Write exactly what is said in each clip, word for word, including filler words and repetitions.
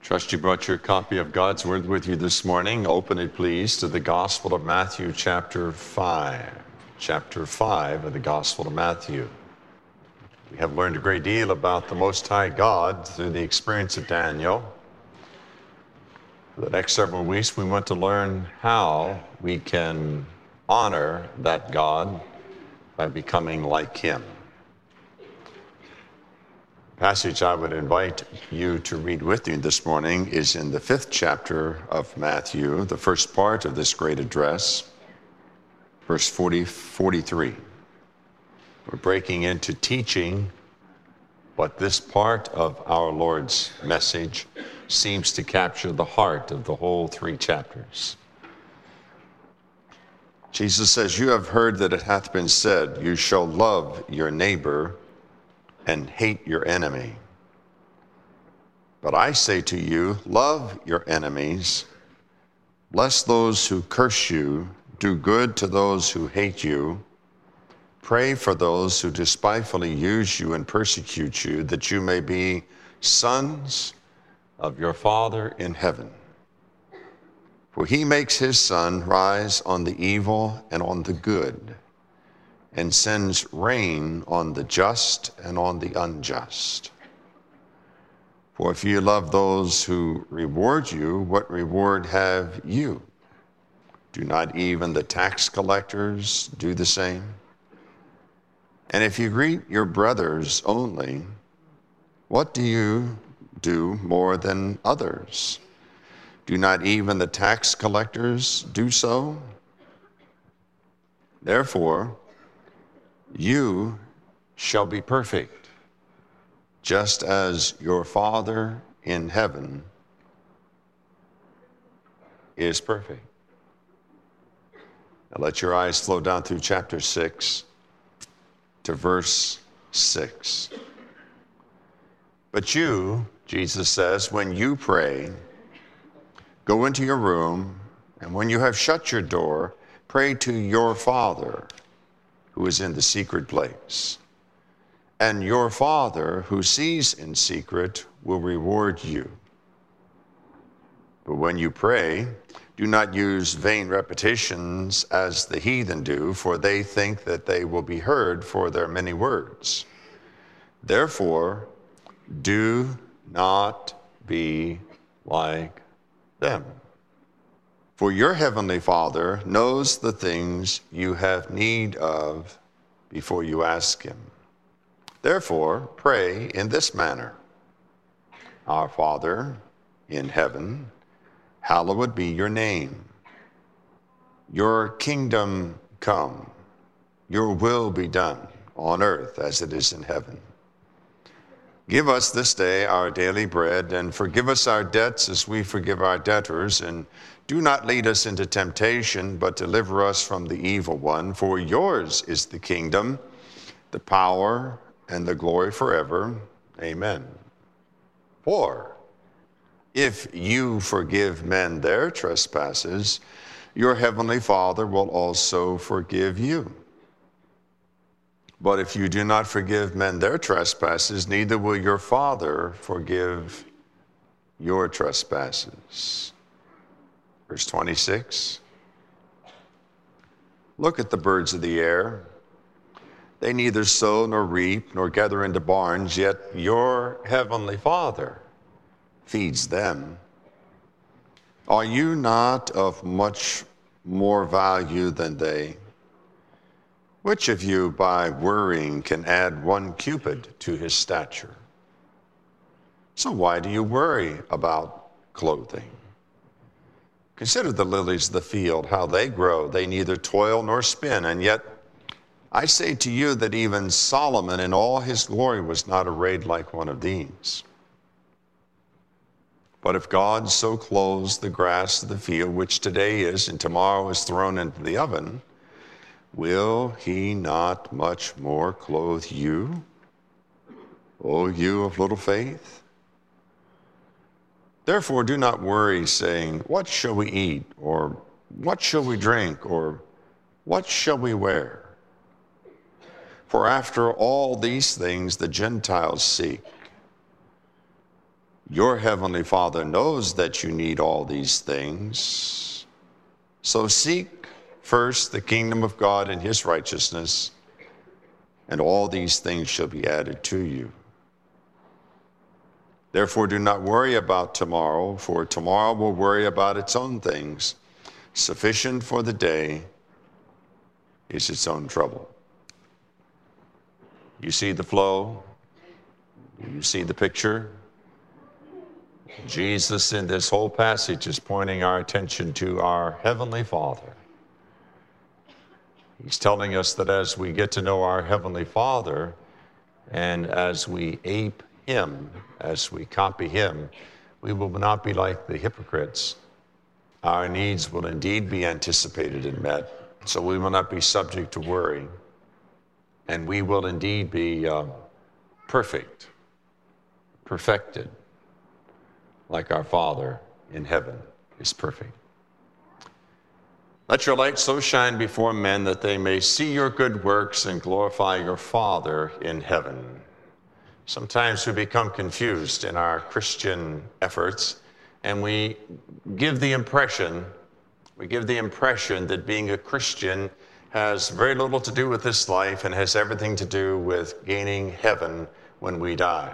Trust you brought your copy of God's Word with you this morning. Open it, please, to the Gospel of Matthew, chapter five. Chapter five of the Gospel of Matthew. We have learned a great deal about the Most High God through the experience of Daniel. For the next several weeks, we want to learn how we can honor that God by becoming like Him. The passage I would invite you to read with you this morning is in the fifth chapter of Matthew, the first part of this great address, verse forty, forty-three. We're breaking into teaching what this part of our Lord's message seems to capture the heart of the whole three chapters. Jesus says, "You have heard that it hath been said, you shall love your neighbor and hate your enemy. But I say to you, love your enemies, bless those who curse you, do good to those who hate you, pray for those who despitefully use you and persecute you, that you may be sons of your Father in heaven. For he makes his sun rise on the evil and on the good, and sends rain on the just and on the unjust. For if you love those who reward you, what reward have you? Do not even the tax collectors do the same? And if you greet your brothers only, what do you do more than others? Do not even the tax collectors do so? Therefore, you shall be perfect, just as your Father in heaven is perfect." Now let your eyes flow down through chapter six to verse six. "But you," Jesus says, "when you pray, go into your room, and when you have shut your door, pray to your Father who is in the secret place. And your Father who sees in secret will reward you. But when you pray, do not use vain repetitions as the heathen do, for they think that they will be heard for their many words. Therefore, do not be like them. For your heavenly Father knows the things you have need of before you ask him. Therefore, pray in this manner: Our Father in heaven, hallowed be your name. Your kingdom come, your will be done on earth as it is in heaven. Give us this day our daily bread, and forgive us our debts as we forgive our debtors, and do not lead us into temptation, but deliver us from the evil one. For yours is the kingdom, the power, and the glory forever. Amen. For if you forgive men their trespasses, your heavenly Father will also forgive you. But if you do not forgive men their trespasses, neither will your Father forgive your trespasses." Verse twenty-six. "Look at the birds of the air. They neither sow nor reap nor gather into barns, yet your heavenly Father feeds them. Are you not of much more value than they? Which of you, by worrying, can add one cubit to his stature? So why do you worry about clothing? Consider the lilies of the field, how they grow. They neither toil nor spin, and yet I say to you that even Solomon in all his glory was not arrayed like one of these. But if God so clothes the grass of the field, which today is and tomorrow is thrown into the oven, will he not much more clothe you, O you of little faith? Therefore do not worry, saying, what shall we eat? Or what shall we drink? Or what shall we wear? For after all these things the Gentiles seek. Your heavenly Father knows that you need all these things. So seek first the kingdom of God and his righteousness, and all these things shall be added to you. Therefore, do not worry about tomorrow, for tomorrow will worry about its own things. Sufficient for the day is its own trouble. You see the flow? You see the picture? Jesus in this whole passage is pointing our attention to our Heavenly Father. He's telling us that as we get to know our Heavenly Father, and as we ape him, as we copy him, we will not be like the hypocrites. Our needs will indeed be anticipated and met, so we will not be subject to worry, and we will indeed be uh, perfect, perfected, like our Father in heaven is perfect. Let your light so shine before men that they may see your good works and glorify your Father in heaven. Sometimes we become confused in our Christian efforts, and we give the impression, we give the impression that being a Christian has very little to do with this life and has everything to do with gaining heaven when we die.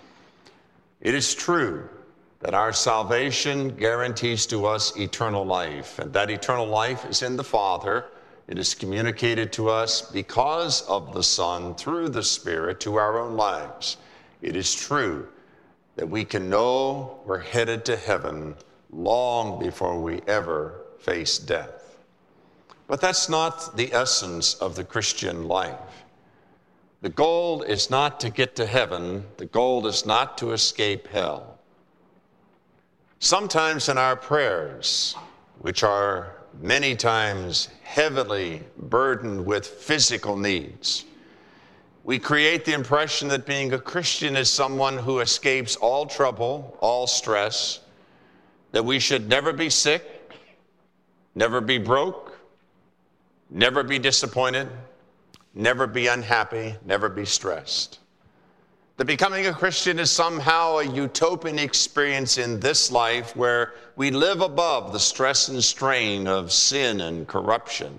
It is true that our salvation guarantees to us eternal life, and that eternal life is in the Father. It is communicated to us because of the Son through the Spirit to our own lives. It is true that we can know we're headed to heaven long before we ever face death. But that's not the essence of the Christian life. The goal is not to get to heaven. The goal is not to escape hell. Sometimes in our prayers, which are many times heavily burdened with physical needs, we create the impression that being a Christian is someone who escapes all trouble, all stress, that we should never be sick, never be broke, never be disappointed, never be unhappy, never be stressed. That becoming a Christian is somehow a utopian experience in this life where we live above the stress and strain of sin and corruption.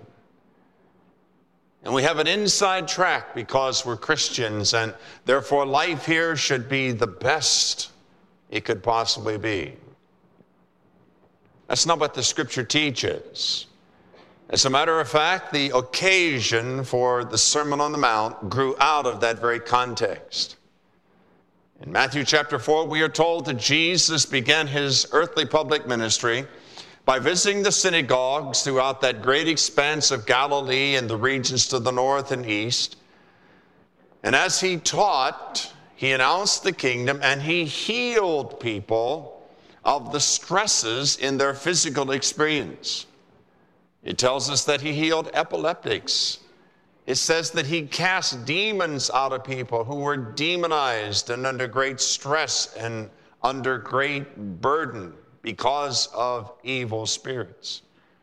And we have an inside track because we're Christians, and therefore life here should be the best it could possibly be. That's not what the Scripture teaches. As a matter of fact, the occasion for the Sermon on the Mount grew out of that very context. In Matthew chapter four, we are told that Jesus began his earthly public ministry by visiting the synagogues throughout that great expanse of Galilee and the regions to the north and east. And as he taught, he announced the kingdom, and he healed people of the stresses in their physical experience. It tells us that he healed epileptics. It says that he cast demons out of people who were demonized and under great stress and under great burden because of evil spirits.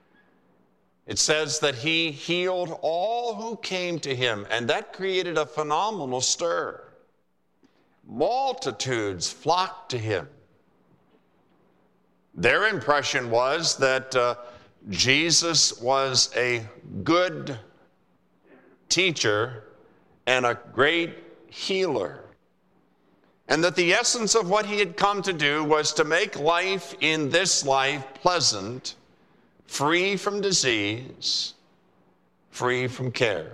It says that he healed all who came to him, and that created a phenomenal stir. Multitudes flocked to him. Their impression was that uh, Jesus was a good teacher and a great healer, and that the essence of what he had come to do was to make life in this life pleasant, free from disease, free from care.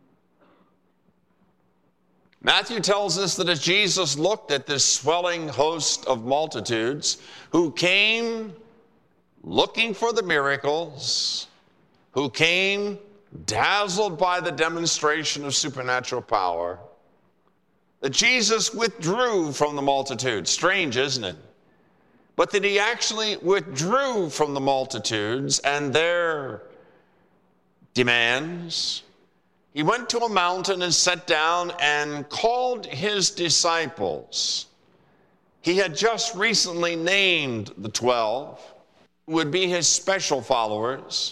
Matthew tells us that as Jesus looked at this swelling host of multitudes who came looking for the miracles, who came dazzled by the demonstration of supernatural power, that Jesus withdrew from the multitude. Strange, isn't it? But that he actually withdrew from the multitudes and their demands. He went to a mountain and sat down and called his disciples. He had just recently named the twelve, who would be his special followers.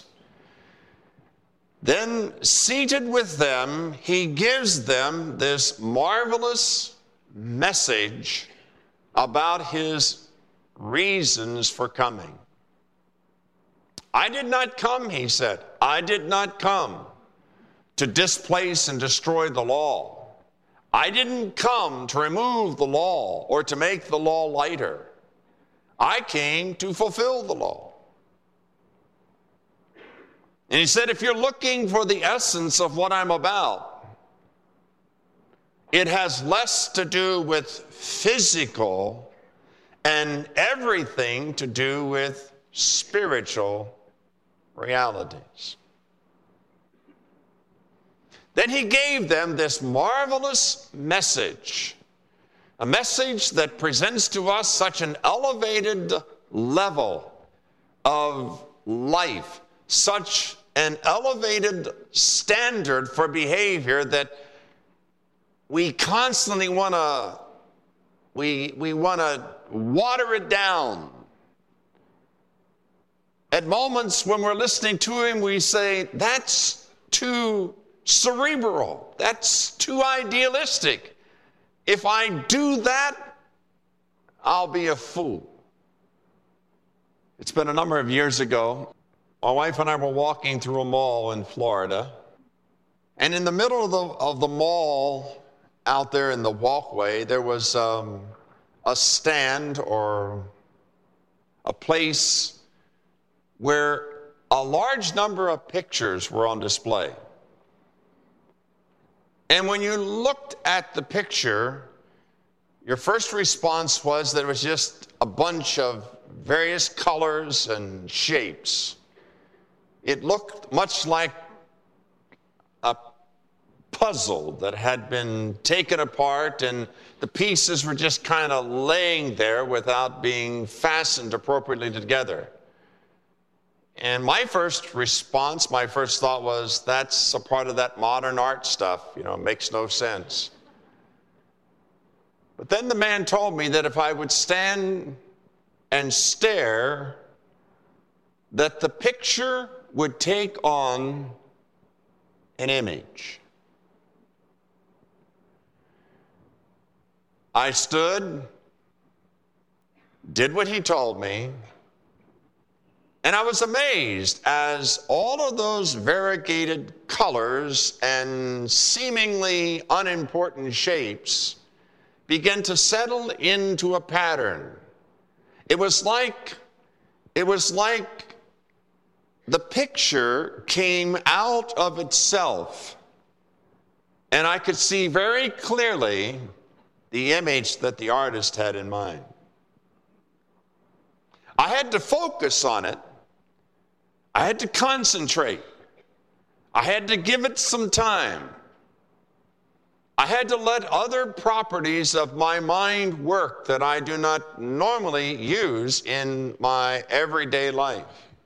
Then, seated with them, he gives them this marvelous message about his reasons for coming. I did not come, he said. I did not come to displace and destroy the law. I didn't come to remove the law or to make the law lighter. I came to fulfill the law. And he said, if you're looking for the essence of what I'm about, it has less to do with physical and everything to do with spiritual realities. Then he gave them this marvelous message, a message that presents to us such an elevated level of life, such an elevated standard for behavior that we constantly want to we we want to water it down. At moments when we're listening to him, we say, that's too cerebral. That's too idealistic. If I do that, I'll be a fool. It's been a number of years ago. My wife and I were walking through a mall in Florida. And in the middle of the, of the mall, out there in the walkway, there was um, a stand or a place where a large number of pictures were on display. And when you looked at the picture, your first response was that it was just a bunch of various colors and shapes. It looked much like a puzzle that had been taken apart and the pieces were just kind of laying there without being fastened appropriately together. And my first response, my first thought was, that's a part of that modern art stuff. You know, it makes no sense. But then the man told me that if I would stand and stare, that the picture would take on an image. I stood, did what he told me, and I was amazed as all of those variegated colors and seemingly unimportant shapes began to settle into a pattern. It was like, it was like the picture came out of itself, and I could see very clearly the image that the artist had in mind. I had to focus on it. I had to concentrate. I had to give it some time. I had to let other properties of my mind work that I do not normally use in my everyday life.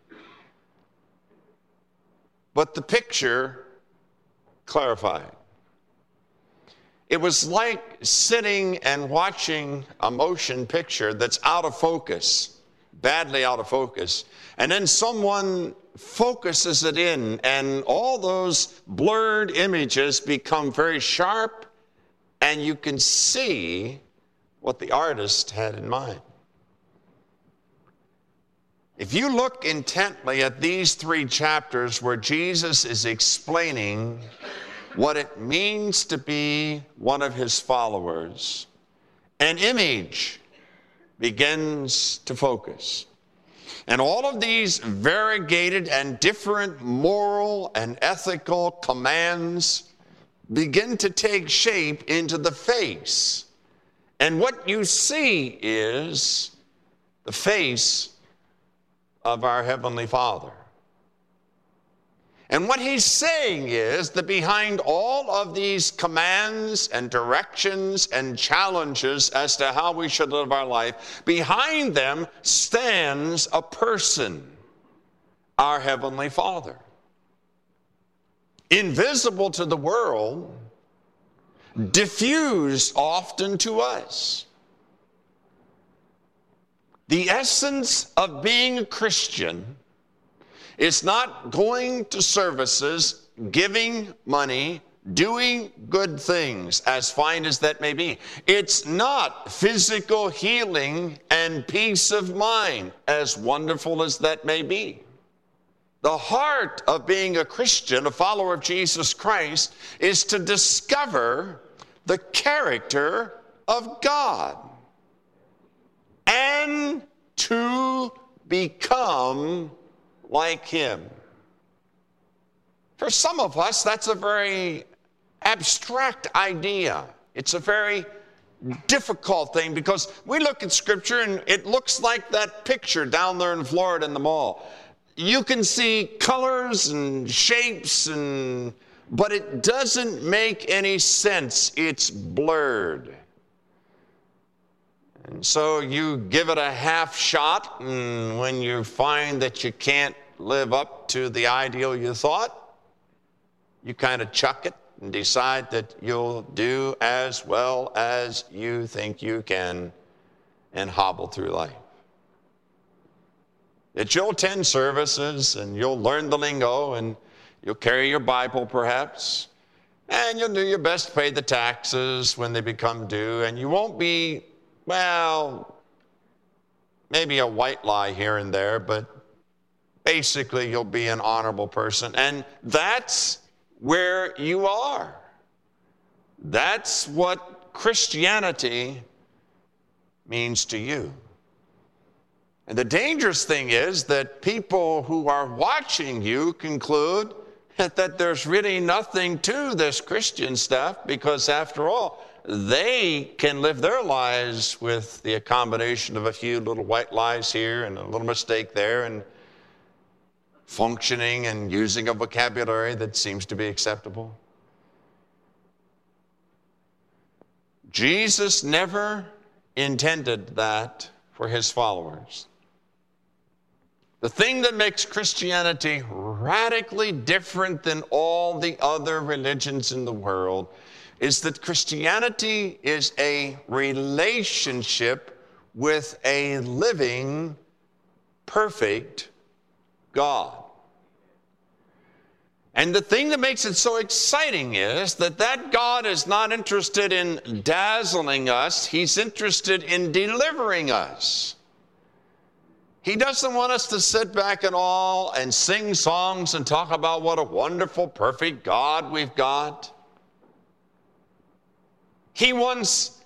But the picture clarified. It was like sitting and watching a motion picture that's out of focus, badly out of focus, and then someone focuses it in, and all those blurred images become very sharp, and you can see what the artist had in mind. If you look intently at these three chapters where Jesus is explaining what it means to be one of his followers, an image begins to focus. And all of these variegated and different moral and ethical commands begin to take shape into the face. And what you see is the face of our Heavenly Father. And what he's saying is that behind all of these commands and directions and challenges as to how we should live our life, behind them stands a person, our Heavenly Father. Invisible to the world, diffused often to us. The essence of being a Christian is not going to services, giving money, doing good things, as fine as that may be. It's not physical healing and peace of mind, as wonderful as that may be. The heart of being a Christian, a follower of Jesus Christ, is to discover the character of God and to become like him. For some of us, that's a very abstract idea. It's a very difficult thing because we look at Scripture and it looks like that picture down there in Florida in the mall. You can see colors and shapes, and but it doesn't make any sense. It's blurred. And so you give it a half shot, and when you find that you can't live up to the ideal you thought, you kind of chuck it and decide that you'll do as well as you think you can and hobble through life. That you'll attend services and you'll learn the lingo and you'll carry your Bible perhaps, and you'll do your best to pay the taxes when they become due, and you won't be, well, maybe a white lie here and there, but basically you'll be an honorable person. And that's where you are. That's what Christianity means to you. And the dangerous thing is that people who are watching you conclude that, that there's really nothing to this Christian stuff, because after all, they can live their lives with the combination of a few little white lies here and a little mistake there, and functioning and using a vocabulary that seems to be acceptable. Jesus never intended that for his followers. The thing that makes Christianity radically different than all the other religions in the world is that Christianity is a relationship with a living, perfect God. And the thing that makes it so exciting is that that God is not interested in dazzling us. He's interested in delivering us. He doesn't want us to sit back and all and sing songs and talk about what a wonderful, perfect God we've got. He wants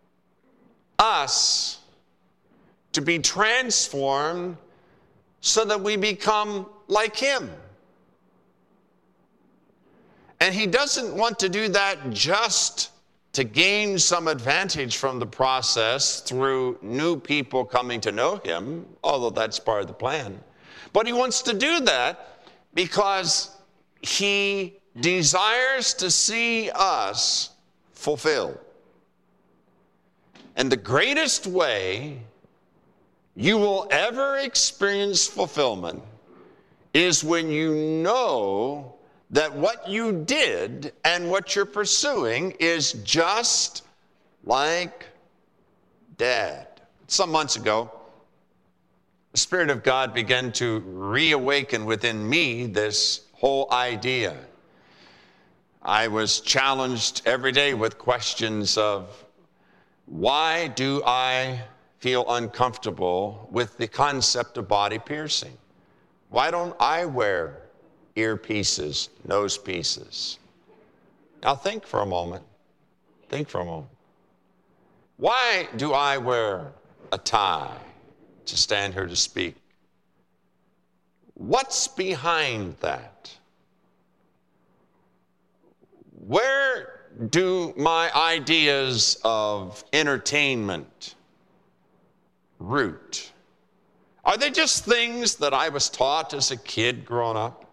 us to be transformed so that we become like him. And he doesn't want to do that just to gain some advantage from the process through new people coming to know him, although that's part of the plan. But he wants to do that because he desires to see us fulfilled. And the greatest way you will ever experience fulfillment is when you know that what you did and what you're pursuing is just like Dad. Some months ago, the Spirit of God began to reawaken within me this whole idea. I was challenged every day with questions of, why do I feel uncomfortable with the concept of body piercing? Why don't I wear earpieces, nose pieces? Now think for a moment. Think for a moment. Why do I wear a tie to stand here to speak? What's behind that? Where do my ideas of entertainment root? Are they just things that I was taught as a kid growing up?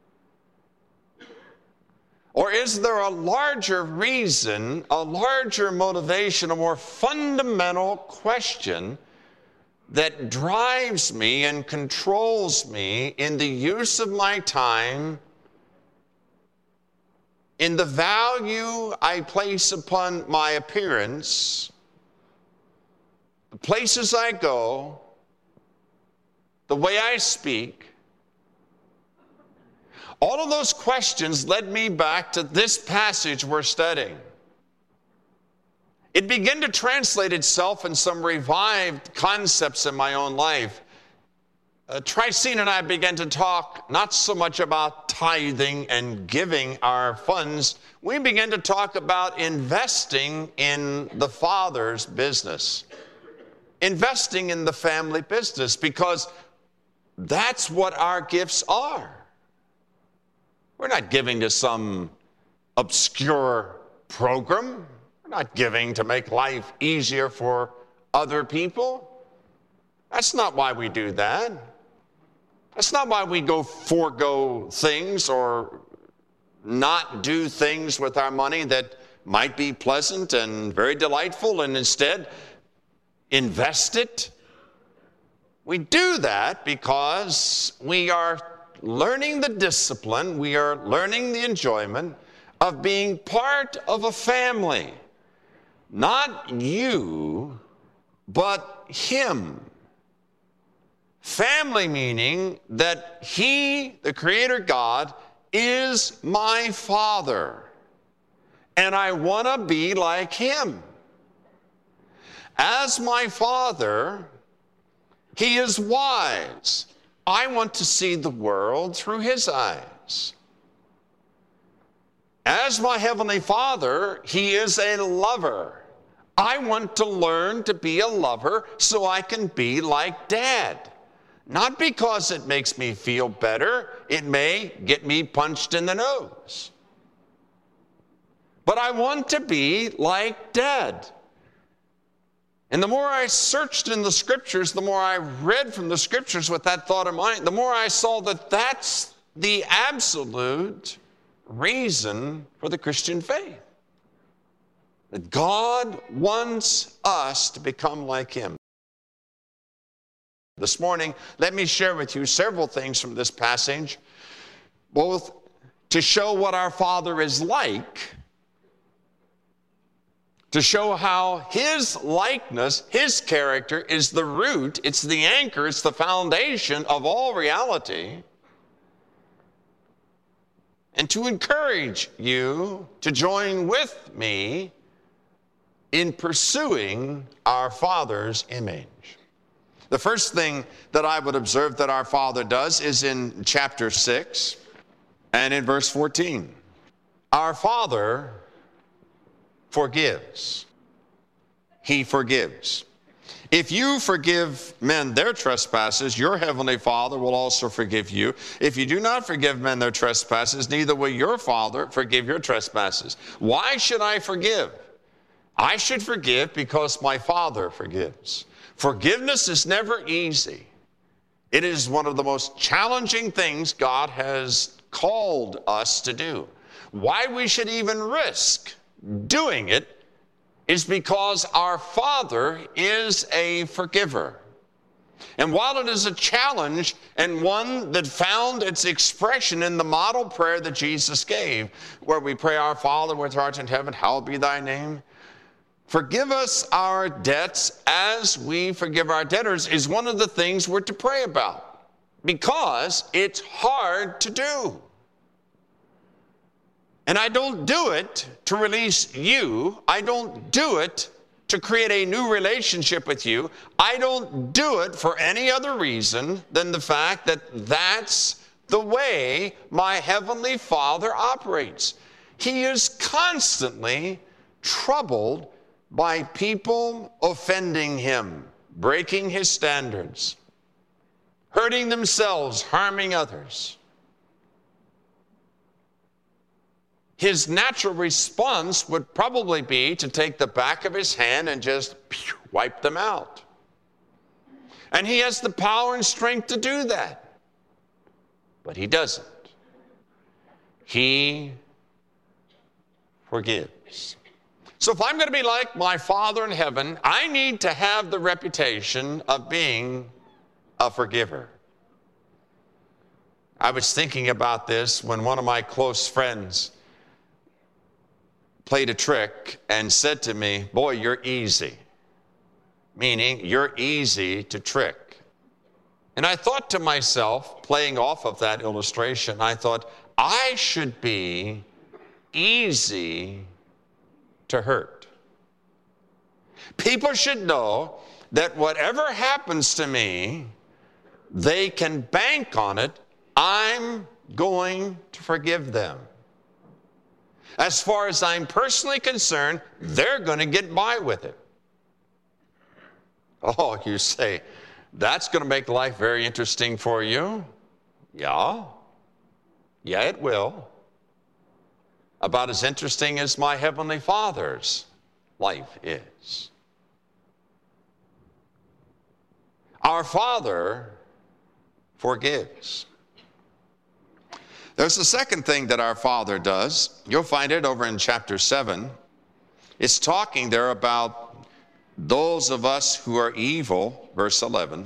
Or is there a larger reason, a larger motivation, a more fundamental question that drives me and controls me in the use of my time, in the value I place upon my appearance, the places I go, the way I speak? All of those questions led me back to this passage we're studying. It began to translate itself in some revived concepts in my own life. Uh, Tricene and I began to talk not so much about tithing and giving our funds. We began to talk about investing in the Father's business, investing in the family business, because that's what our gifts are. We're not giving to some obscure program. We're not giving to make life easier for other people. That's not why we do that. That's not why we go forego things or not do things with our money that might be pleasant and very delightful, and instead invest it. We do that because we are learning the discipline, we are learning the enjoyment of being part of a family. Not you, but him. Family meaning that he, the Creator God, is my Father, and I want to be like him. As my Father, he is wise. I want to see the world through his eyes. As my Heavenly Father, he is a lover. I want to learn to be a lover so I can be like Dad. Not because it makes me feel better. It may get me punched in the nose. But I want to be like Dad. And the more I searched in the Scriptures, the more I read from the Scriptures with that thought in mind, the more I saw that that's the absolute reason for the Christian faith. That God wants us to become like him. This morning, let me share with you several things from this passage, both to show what our Father is like, to show how his likeness, his character is the root, it's the anchor, it's the foundation of all reality, and to encourage you to join with me in pursuing our Father's image. The first thing that I would observe that our Father does is in chapter six and in verse fourteen. Our Father forgives. He forgives. If you forgive men their trespasses, your heavenly Father will also forgive you. If you do not forgive men their trespasses, neither will your Father forgive your trespasses. Why should I forgive? I should forgive because my Father forgives. Forgiveness is never easy. It is one of the most challenging things God has called us to do. Why we should even risk doing it is because our Father is a forgiver. And while it is a challenge and one that found its expression in the model prayer that Jesus gave, where we pray, Our Father which art in heaven, hallowed be thy name. Forgive us our debts as we forgive our debtors is one of the things we're to pray about, because it's hard to do. And I don't do it to release you. I don't do it to create a new relationship with you. I don't do it for any other reason than the fact that that's the way my Heavenly Father operates. He is constantly troubled by people offending him, breaking his standards, hurting themselves, harming others. His natural response would probably be to take the back of his hand and just pew, wipe them out. And he has the power and strength to do that. But he doesn't. He forgives. So if I'm going to be like my Father in heaven, I need to have the reputation of being a forgiver. I was thinking about this when one of my close friends played a trick and said to me, boy, you're easy. Meaning, you're easy to trick. And I thought to myself, playing off of that illustration, I thought, I should be easy to hurt. People should know that whatever happens to me, they can bank on it. I'm going to forgive them. As far as I'm personally concerned, they're going to get by with it. Oh, you say, that's going to make life very interesting for you? Yeah. Yeah, it will. About as interesting as my Heavenly Father's life is. Our Father forgives. There's the second thing that our Father does. You'll find it over in chapter seven. It's talking there about those of us who are evil, verse eleven.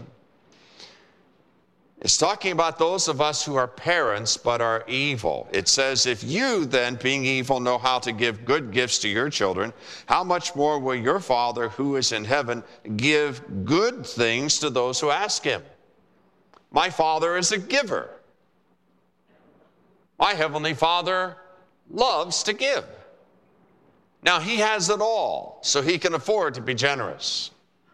It's talking about those of us who are parents but are evil. It says, if you then, being evil, know how to give good gifts to your children, how much more will your Father who is in heaven give good things to those who ask him? My Father is a giver. My Heavenly Father loves to give. Now, he has it all, so he can afford to be generous.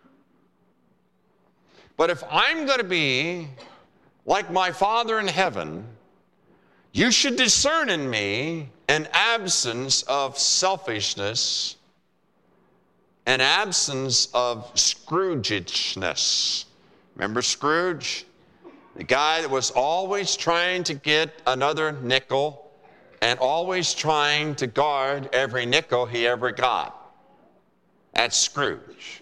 But if I'm going to be like my Father in heaven, you should discern in me an absence of selfishness, an absence of Scroogishness. Remember Scrooge? The guy that was always trying to get another nickel and always trying to guard every nickel he ever got. That's Scrooge.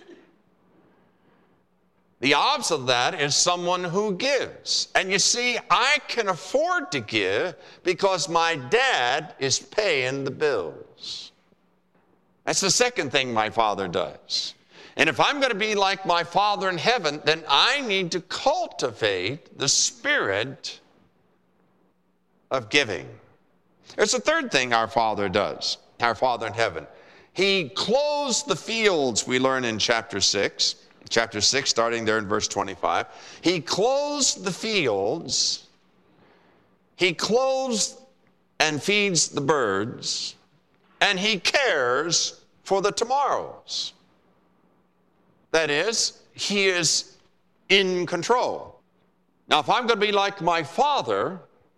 The opposite of that is someone who gives. And you see, I can afford to give because my dad is paying the bills. That's the second thing my Father does. And if I'm going to be like my Father in heaven, then I need to cultivate the spirit of giving. There's a third thing our Father does, our Father in heaven. He clothes the fields, we learn in chapter six. Chapter six, starting there in verse twenty-five. He clothes the fields. He clothes and feeds the birds. And he cares for the tomorrows. That is, he is in control. Now, if I'm going to be like my Father,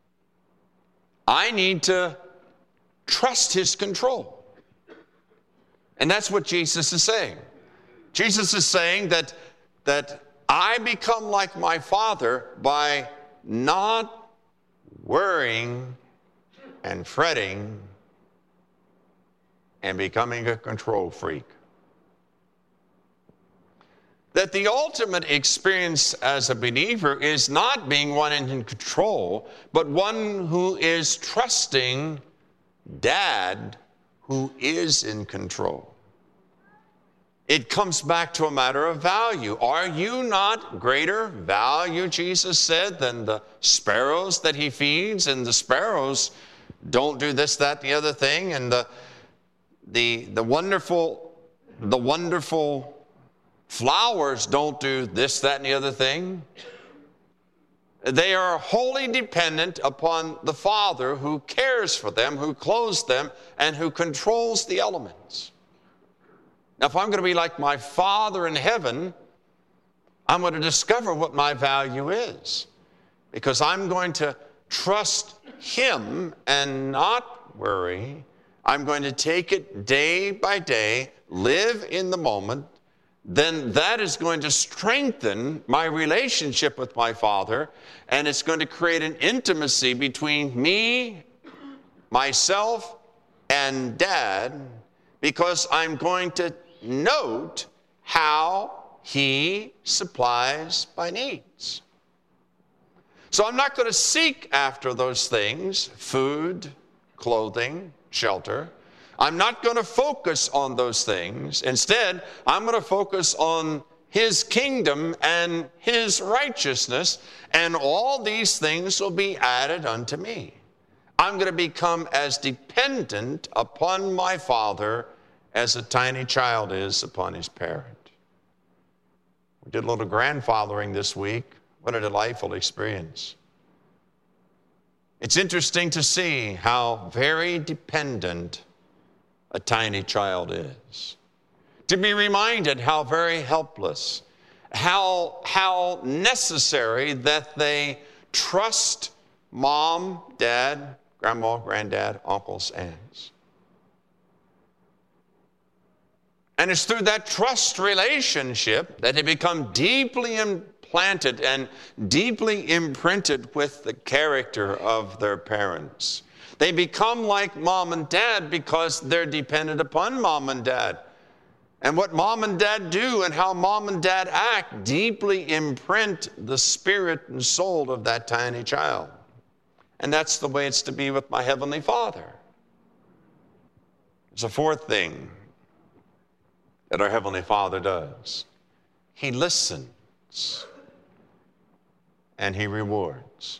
I need to trust his control. And that's what Jesus is saying. Jesus is saying that, that I become like my Father by not worrying and fretting and becoming a control freak. That the ultimate experience as a believer is not being one in control, but one who is trusting Dad who is in control. It comes back to a matter of value. Are you not greater value, Jesus said, than the sparrows that he feeds? And the sparrows don't do this, that, the other thing. And the, the, the wonderful, the wonderful flowers don't do this, that, and the other thing. They are wholly dependent upon the Father who cares for them, who clothes them, and who controls the elements. Now, if I'm going to be like my Father in heaven, I'm going to discover what my value is, because I'm going to trust him and not worry. I'm going to take it day by day, live in the moment. Then that is going to strengthen my relationship with my Father, and it's going to create an intimacy between me, myself, and Dad, because I'm going to note how he supplies my needs. So I'm not going to seek after those things, food, clothing, shelter. I'm not going to focus on those things. Instead, I'm going to focus on his kingdom and his righteousness, and all these things will be added unto me. I'm going to become as dependent upon my Father as a tiny child is upon his parent. We did a little grandfathering this week What a delightful experience. It's interesting to see how very dependent a tiny child is. To be reminded how very helpless, how, how necessary that they trust mom, dad, grandma, granddad, uncles, aunts. And it's through that trust relationship that they become deeply implanted and deeply imprinted with the character of their parents. They become like mom and dad because they're dependent upon mom and dad. And what mom and dad do and how mom and dad act deeply imprint the spirit and soul of that tiny child. And that's the way it's to be with my Heavenly Father. There's a fourth thing that our Heavenly Father does. He listens and He rewards.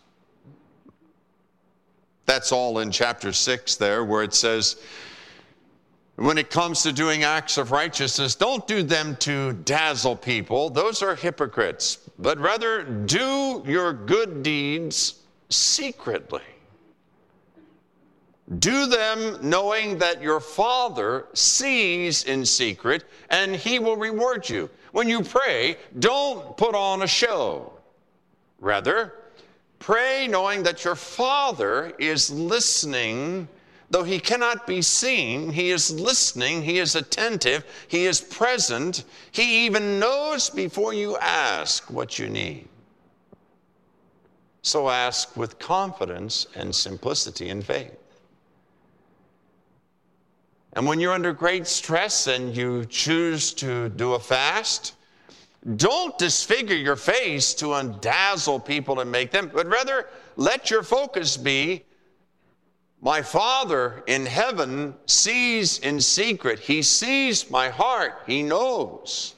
That's all in chapter six there, where it says, when it comes to doing acts of righteousness, don't do them to dazzle people. Those are hypocrites. But rather do your good deeds secretly. Do them knowing that your Father sees in secret, and He will reward you. When you pray, don't put on a show. Rather, pray knowing that your Father is listening. Though He cannot be seen, He is listening, He is attentive, He is present. He even knows before you ask what you need. So ask with confidence and simplicity and faith. And when you're under great stress and you choose to do a fast, don't disfigure your face to undazzle people and make them, but rather let your focus be, my Father in heaven sees in secret. He sees my heart. He knows.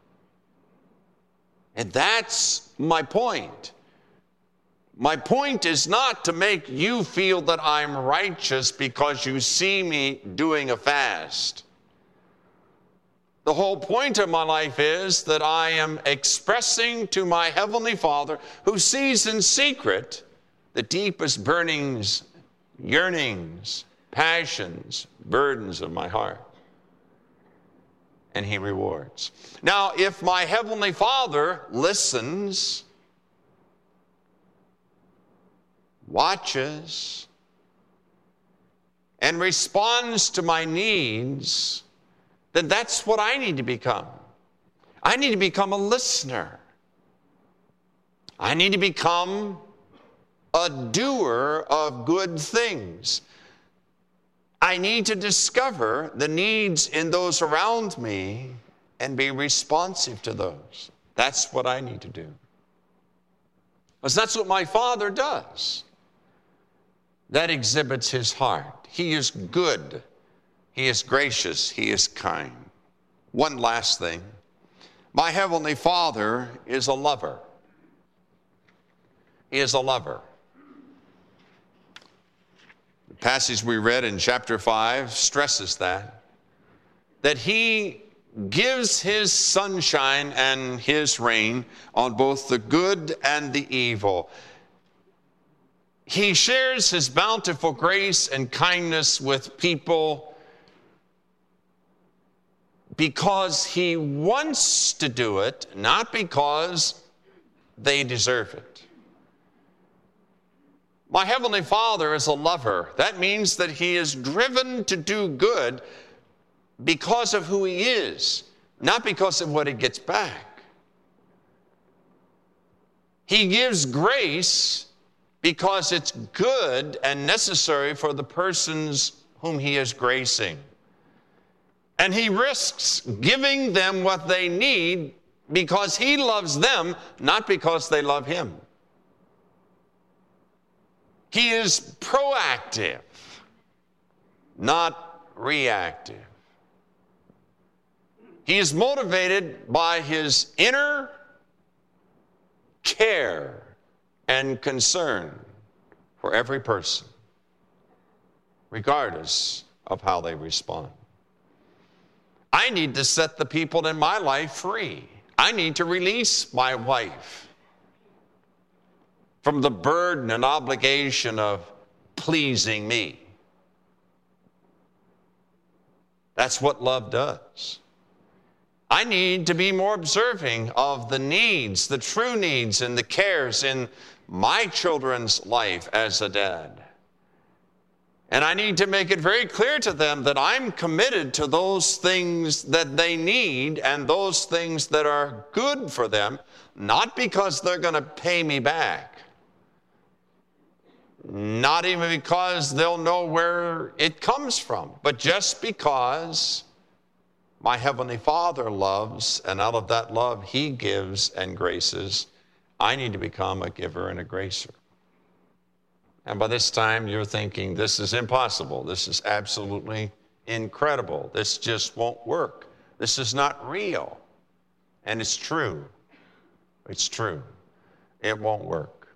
And that's my point. My point is not to make you feel that I'm righteous because you see me doing a fast. The whole point of my life is that I am expressing to my Heavenly Father, who sees in secret the deepest burnings, yearnings, passions, burdens of my heart. And He rewards. Now, if my Heavenly Father listens, watches, and responds to my needs, then that's what I need to become. I need to become a listener. I need to become a doer of good things. I need to discover the needs in those around me and be responsive to those. That's what I need to do. Because that's what my Father does. That exhibits His heart. He is good. He is gracious. He is kind. One last thing. My Heavenly Father is a lover. He is a lover. The passage we read in chapter five stresses that, that He gives His sunshine and His rain on both the good and the evil. He shares His bountiful grace and kindness with people because He wants to do it, not because they deserve it. My Heavenly Father is a lover. That means that He is driven to do good because of who He is, not because of what He gets back. He gives grace because it's good and necessary for the persons whom He is gracing. And He risks giving them what they need because He loves them, not because they love Him. He is proactive, not reactive. He is motivated by His inner care and concern for every person, regardless of how they respond. I need to set the people in my life free. I need to release my wife from the burden and obligation of pleasing me. That's what love does. I need to be more observing of the needs, the true needs and the cares in my children's life as a dad. And I need to make it very clear to them that I'm committed to those things that they need and those things that are good for them, not because they're going to pay me back, not even because they'll know where it comes from, but just because my Heavenly Father loves, and out of that love He gives and graces, I need to become a giver and a gracer. And by this time, you're thinking, this is impossible. This is absolutely incredible. This just won't work. This is not real. And it's true. It's true. It won't work.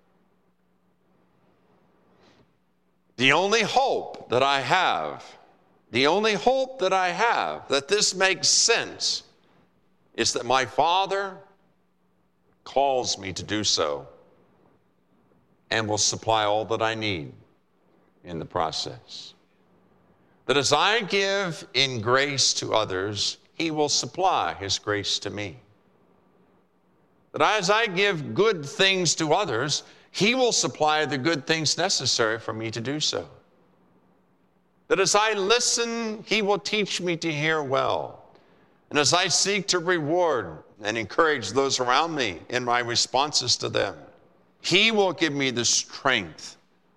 The only hope that I have, the only hope that I have that this makes sense is that my Father calls me to do so and will supply all that I need in the process. That as I give in grace to others, He will supply His grace to me. That as I give good things to others, He will supply the good things necessary for me to do so. That as I listen, He will teach me to hear well. And as I seek to reward and encourage those around me in my responses to them, He will give me the strength,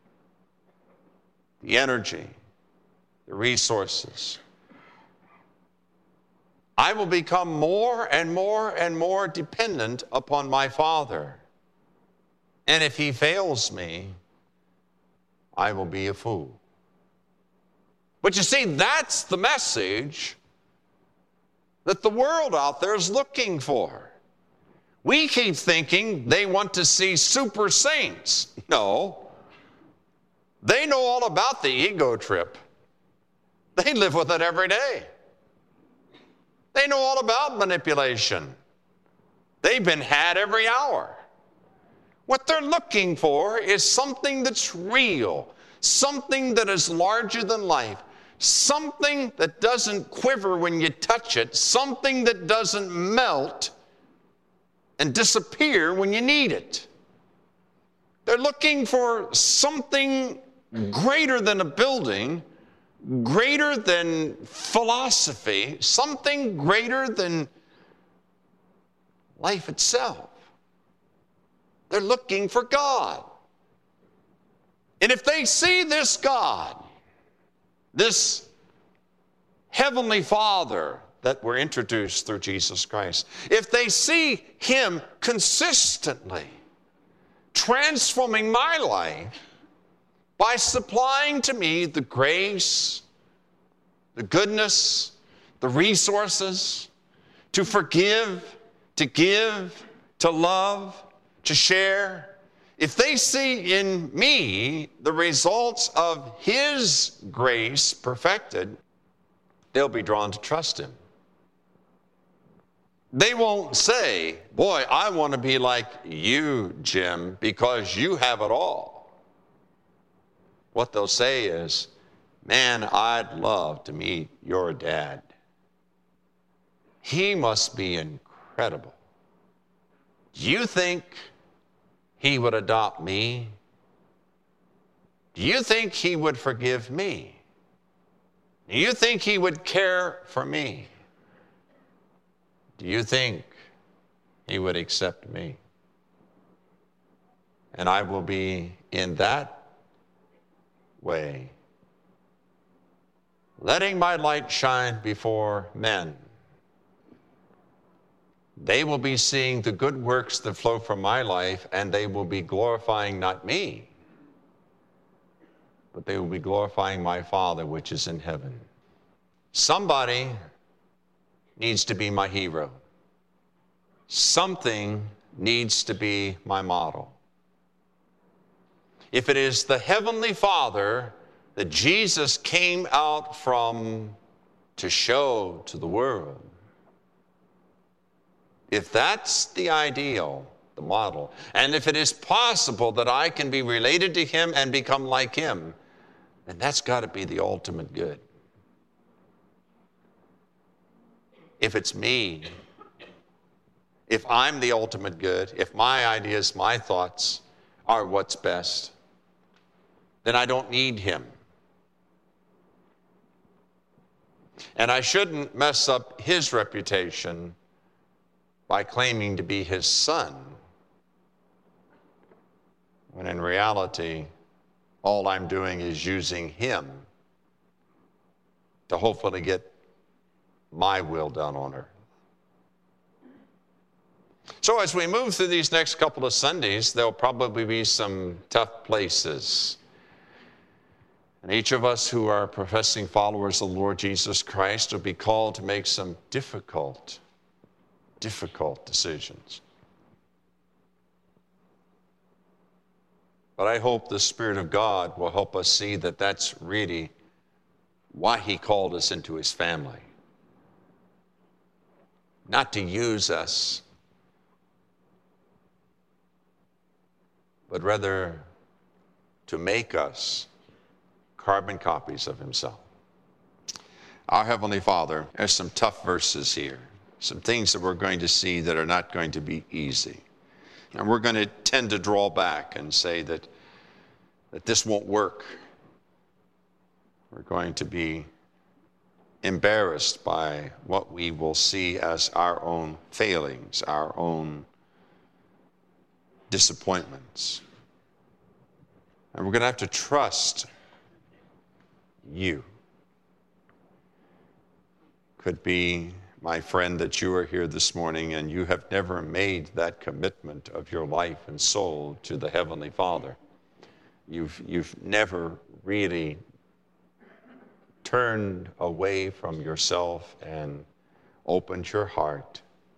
the energy, the resources. I will become more and more and more dependent upon my Father. And if He fails me, I will be a fool. But you see, that's the message that the world out there is looking for. We keep thinking they want to see super saints. No. They know all about the ego trip. They live with it every day. They know all about manipulation. They've been had every hour. What they're looking for is something that's real, something that is larger than life, something that doesn't quiver when you touch it, something that doesn't melt and disappear when you need it. They're looking for something greater than a building, greater than philosophy, something greater than life itself. They're looking for God. And if they see this God, this Heavenly Father that we're introduced through Jesus Christ, if they see Him consistently transforming my life by supplying to me the grace, the goodness, the resources to forgive, to give, to love, to share, if they see in me the results of His grace perfected, they'll be drawn to trust Him. They won't say, boy, I want to be like you, Jim, because you have it all. What they'll say is, man, I'd love to meet your dad. He must be incredible. Do you think he would adopt me? Do you think he would forgive me? Do you think he would care for me? Do you think he would accept me? And I will be in that way, letting my light shine before men. They will be seeing the good works that flow from my life, and they will be glorifying not me, but they will be glorifying my Father which is in heaven. Somebody needs to be my hero. Something needs to be my model. If it is the Heavenly Father that Jesus came out from to show to the world, if that's the ideal, the model. And if it is possible that I can be related to him and become like him, then that's got to be the ultimate good. If it's me, if I'm the ultimate good, if my ideas, my thoughts are what's best, then I don't need him. And I shouldn't mess up his reputation by claiming to be his son, when in reality, all I'm doing is using him to hopefully get my will done on earth. So as we move through these next couple of Sundays, there'll probably be some tough places. And each of us who are professing followers of the Lord Jesus Christ will be called to make some difficult, difficult decisions. But I hope the Spirit of God will help us see that that's really why he called us into his family. Not to use us, but rather to make us carbon copies of himself. Our Heavenly Father, there's some tough verses here, some things that we're going to see that are not going to be easy. And we're going to tend to draw back and say that, that this won't work. We're going to be embarrassed by what we will see as our own failings, our own disappointments. And we're going to have to trust you. Could be, my friend, that you are here this morning and you have never made that commitment of your life and soul to the Heavenly Father. You've, you've never really turned away from yourself and opened your heart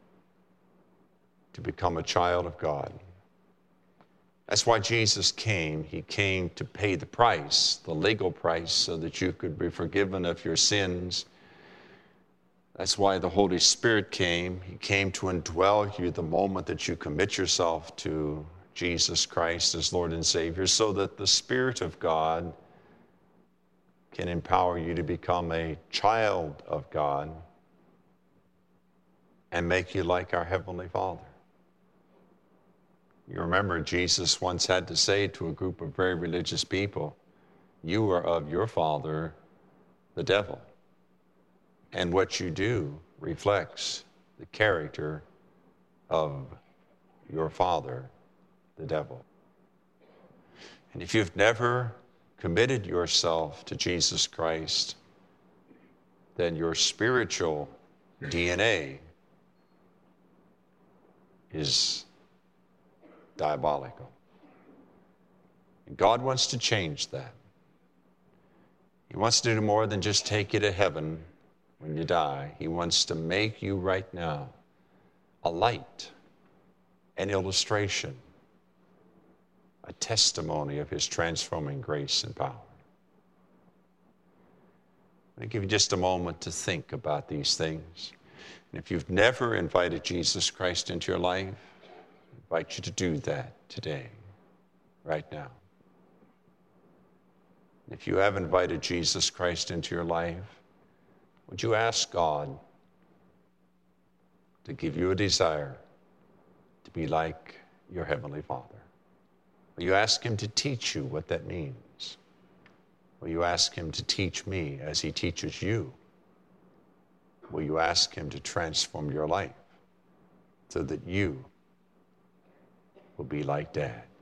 to become a child of God. That's why Jesus came. He came to pay the price, the legal price, so that you could be forgiven of your sins. That's why the Holy Spirit came. He came to indwell you the moment that you commit yourself to Jesus Christ as Lord and Savior, so that the Spirit of God can empower you to become a child of God and make you like our Heavenly Father. You remember Jesus once had to say to a group of very religious people, you are of your father, the devil. And what you do reflects the character of your father, the devil. And if you've never committed yourself to Jesus Christ, then your spiritual D N A is diabolical. And God wants to change that. He wants to do more than just take you to heaven when you die. He wants to make you right now a light, an illustration, a testimony of his transforming grace and power. I'm going to give you just a moment to think about these things. And if you've never invited Jesus Christ into your life, I invite you to do that today, right now. If you have invited Jesus Christ into your life, would you ask God to give you a desire to be like your Heavenly Father? Will you ask him to teach you what that means? Will you ask him to teach me as he teaches you? Will you ask him to transform your life so that you will be like Dad?